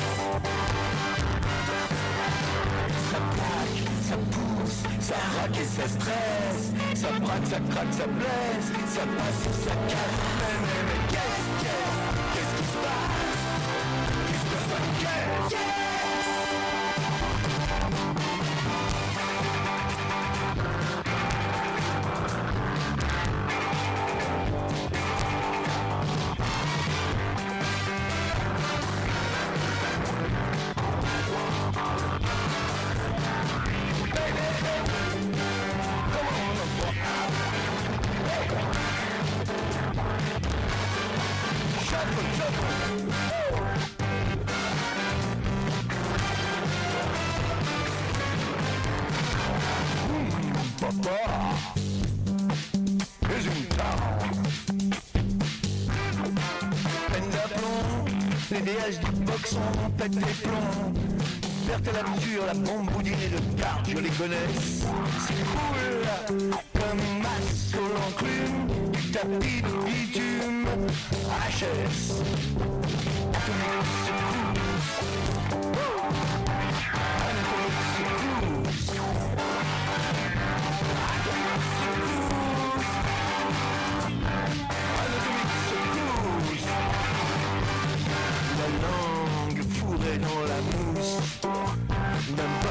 Ça plaque, ça pousse, ça raque et ça stresse, ça braque, ça craque, ça blesse, ça passe, ça casse. Mais, mais, mais qu'est-ce, qu'est-ce, qu'est-ce qui se passe? Qu'est-ce qui se passe dans la caisse? Les V H du boxon pètent les plombs. Verte la mesure, la bombe boudinée de garde, je les connais. C'est cool, comme une masse sur l'enclume du tapis de bitume. H S, atomique secousse. Anatomique secousse. Atomique secousse.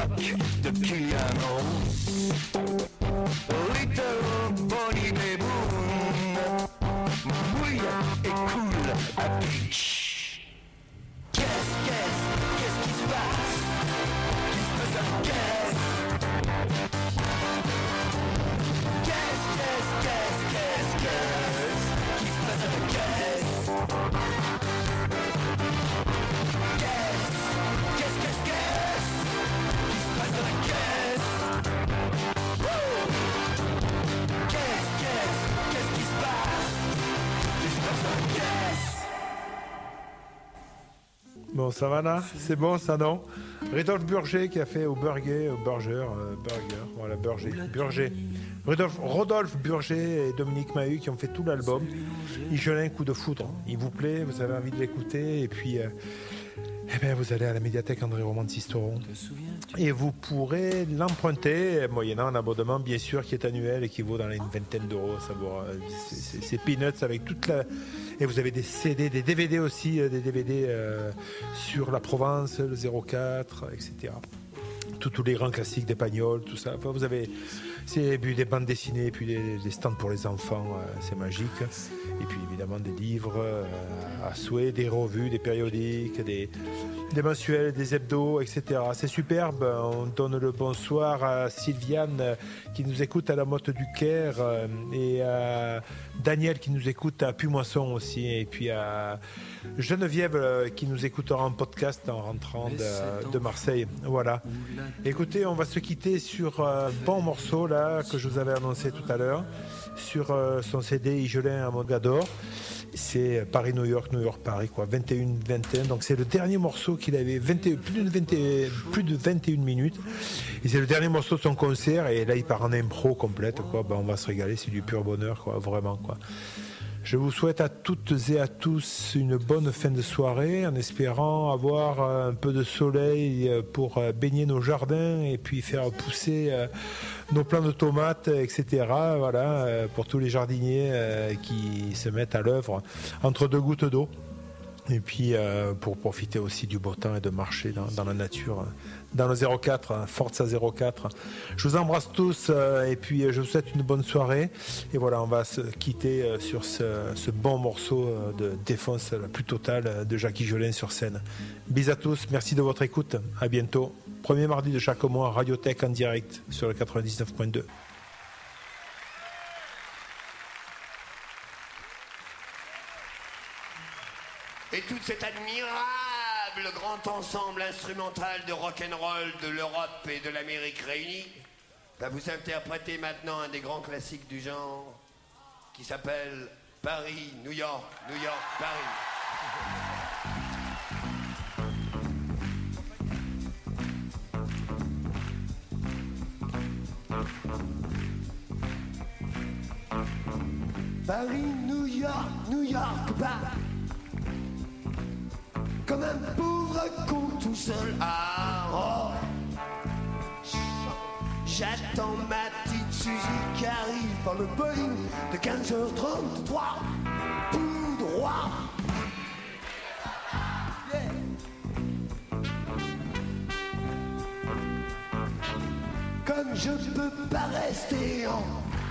l'époque de Kylian Rose. Little Bonnie Baboon mouille et coule à pitch. Qu'est-ce, qu'est-ce, qu'est-ce qui se passe? Qu'est-ce qui se passe? Qu'est-ce, qu'est-ce, qu'est-ce, qu'est-ce, qu'est-ce qui se passe à la caisse? Qu'est-ce, qu'est-ce, qu'est-ce, qu'est-ce qui se passe à la caisse? Wouh! Qu'est-ce, qu'est-ce, qu'est-ce qui se passe? Qu'est-ce qui se passe à la caisse? Bon, ça va là? C'est bon ça, non? Rudolf Burger qui a fait au Burger, au Burger, euh, Burger, voilà, Burger, Burger. Rudolf, Rodolphe Burger et Dominique Mahut qui ont fait tout l'album. Igelin, coup de foudre. Il vous plaît, vous avez envie de l'écouter, et puis euh, eh ben, vous allez à la médiathèque André Roman de Sisteron et vous pourrez l'emprunter, moyennant un abonnement bien sûr qui est annuel et qui vaut dans une vingtaine d'euros. Ça vaut, c'est, c'est, c'est peanuts avec toute la... Et vous avez des C D, des D V D aussi, des D V D euh, sur la Provence, le zéro quatre, et cetera. Tous, tous les grands classiques des Pagnols, tout ça. Enfin, vous avez c'est, puis des bandes dessinées, puis des, des stands pour les enfants, euh, c'est magique. Et puis évidemment des livres euh, à souhait, des revues, des périodiques, des, des mensuels, des hebdos, et cetera. C'est superbe. On donne le bonsoir à Sylviane euh, qui nous écoute à la Motte du Caire euh, et à Daniel qui nous écoute à Pumoisson aussi, et puis à Geneviève euh, qui nous écoutera en podcast en rentrant de, de Marseille. Voilà. Écoutez, on va se quitter sur un bon morceau là que je vous avais annoncé tout à l'heure, sur euh, son C D Igelin à Mogador. C'est Paris-New York, New York-Paris, quoi, vingt et un vingt et un. Donc c'est le dernier morceau qu'il avait, vingt, plus, de vingt, plus de vingt et une minutes. Et c'est le dernier morceau de son concert. Et là, il part en impro complète, quoi. Ben, on va se régaler, c'est du pur bonheur, quoi, vraiment, quoi. Je vous souhaite à toutes et à tous une bonne fin de soirée, en espérant avoir un peu de soleil pour baigner nos jardins et puis faire pousser nos plants de tomates, et cetera. Voilà, pour tous les jardiniers qui se mettent à l'œuvre entre deux gouttes d'eau. Et puis euh, pour profiter aussi du beau temps et de marcher dans, dans la nature, dans le zéro quatre, Forza zéro quatre. Je vous embrasse tous euh, et puis je vous souhaite une bonne soirée. Et voilà, on va se quitter euh, sur ce, ce bon morceau euh, de défense la plus totale de Jacques Igelin sur scène. Bisous à tous, merci de votre écoute, à bientôt. Premier mardi de chaque mois, Radiothèque en direct sur le quatre-vingt-dix-neuf point deux. Et tout cet admirable grand ensemble instrumental de rock'n'roll de l'Europe et de l'Amérique réunie va vous interpréter maintenant un des grands classiques du genre qui s'appelle Paris, New York, New York, Paris. Paris, New York, New York, Paris. Comme un pauvre con tout seul à oh. J'attends ma petite Suzy qui arrive par le Boeing de quinze heures trente-trois tout droit. Yeah. Comme je peux pas rester en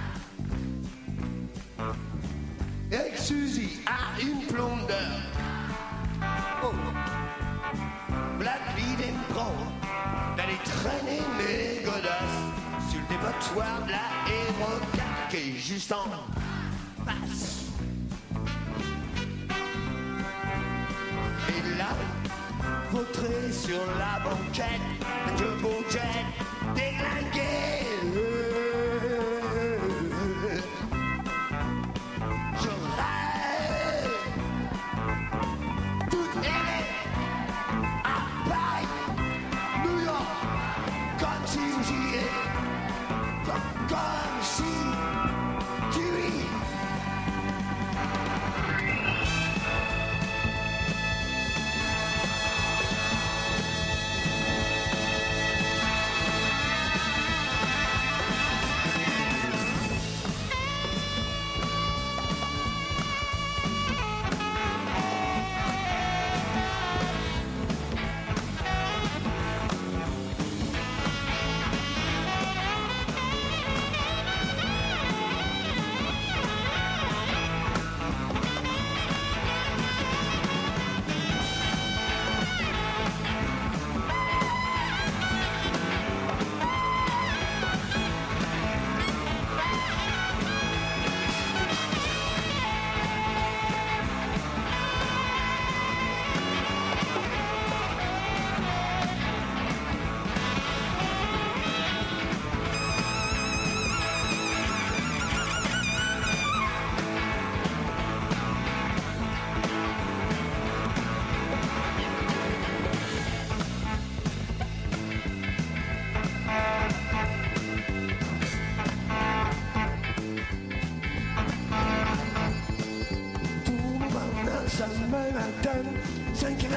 avec Suzy à une plombe d'heure. Oh. La vie me prend d'aller traîner mes godasses sur le dépotoir de la Hérocat qui est juste en face. Et là, vautré sur la banquette, un turbo jet déglingué.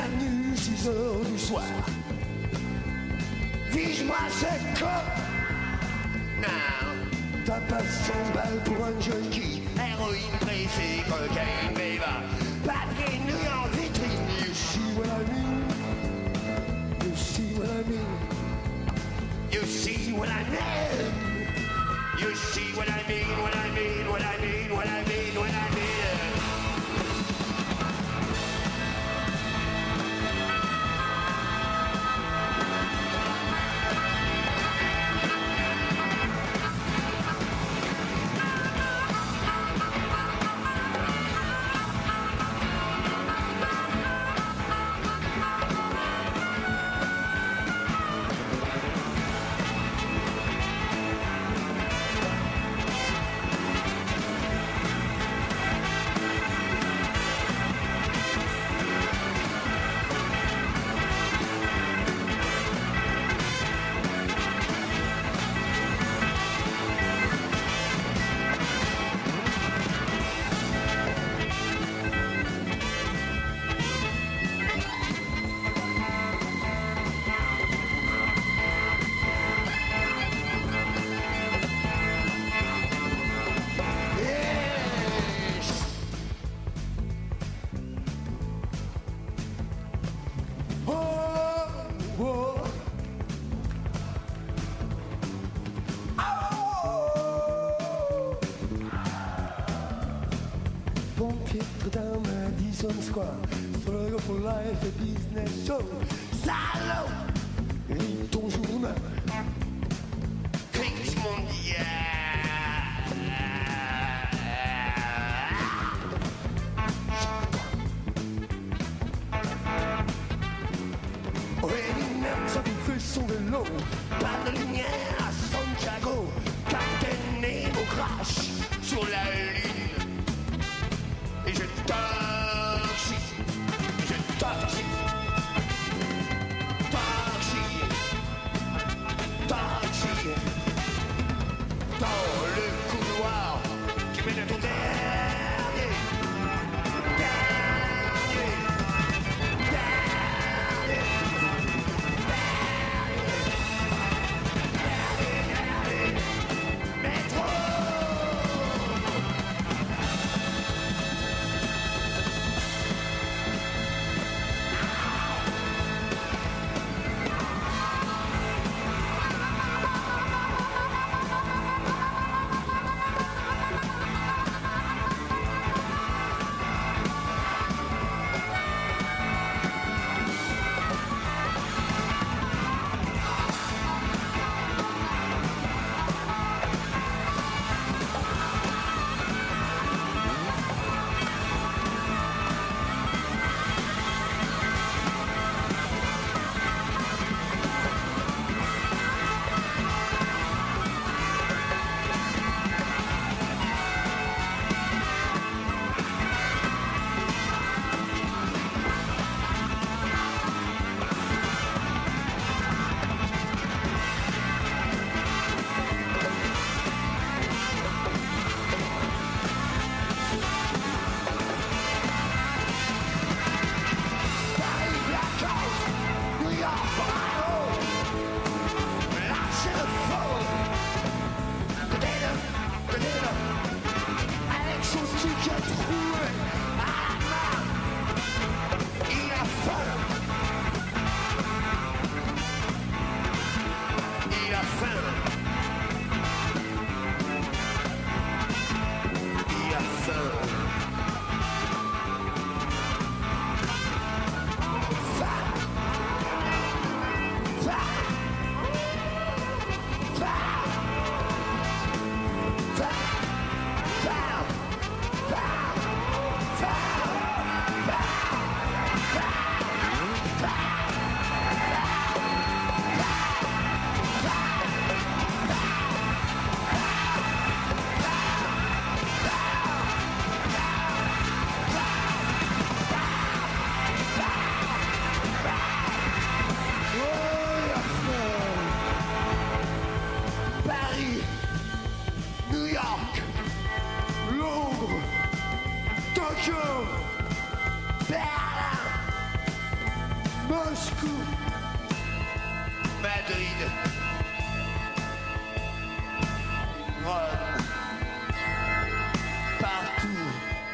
avenue, six heures du soir. Vise-moi cette con. Non, t'as pas cent balles pour un junkie. Héroïne pressée, cocaïne, béva. Papier nu en vitrine. You see what I mean? You see what I mean? You see what I mean? You see what I mean, what I mean, what I mean, what I mean, what I mean. Square, Struggle for Life et Business Show. Salaud, lis ton journal. Crise mondiale. Oui, même ça vous fait son vélo. Pas de lumière à Santiago. Capitaine Nemo crash sur la lune. Et je taxi, je taxi, taxi, taxi, dans le couloir qui mène à ton dernier, dernier, dernier, dernier, dernier, métro. Moscou, Madrid, Rome, partout,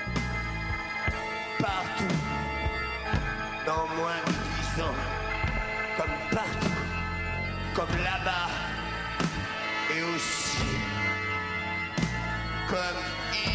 partout, dans moins de dix ans, comme partout, comme là-bas, et aussi comme ici.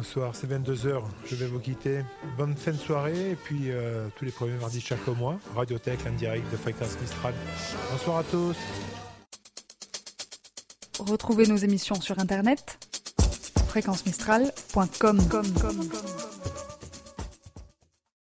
bonsoir, c'est vingt-deux heures, je vais vous quitter. Bonne fin de soirée, et puis euh, tous les premiers mardis de chaque mois, Radiothèque en direct de Fréquence Mistral. Bonsoir à tous. Retrouvez nos émissions sur internet, fréquence mistral point com.